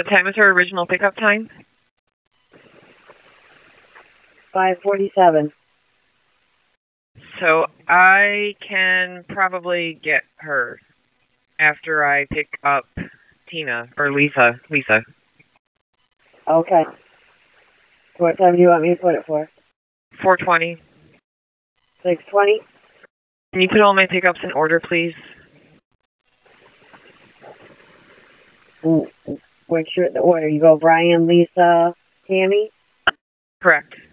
What time is her original pickup time? 5:47. So I can probably get her after I pick up Tina or Lisa. Okay. What time do you want me to put it for? 4:20. 6:20? Can you put all my pickups in order, please? What's the order? You go Brian, Lisa, Tammy? Correct.